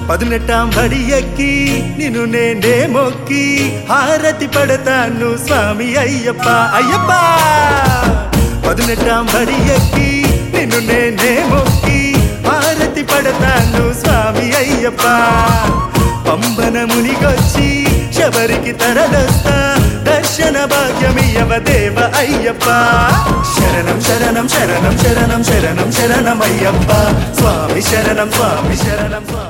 పదునెట్టాం బడి ఎక్కి నిన్ను నేనే మొక్కి హారతి పడతాను స్వామి అయ్యప్ప అయ్యప్ప పదునెట్టాం బడి ఎక్కి నిన్ను నేనే మొక్కి హారతి పడతాను స్వామి అయ్యప్ప పంబన మునిగొచ్చి శబరికి తరలొస్తా దర్శన భాగ్యమియవ దేవ అయ్యప్ప శరణం శరణం శరణం శరణం శరణం శరణం అయ్యప్ప స్వామి శరణం స్వామి శరణం స్వామి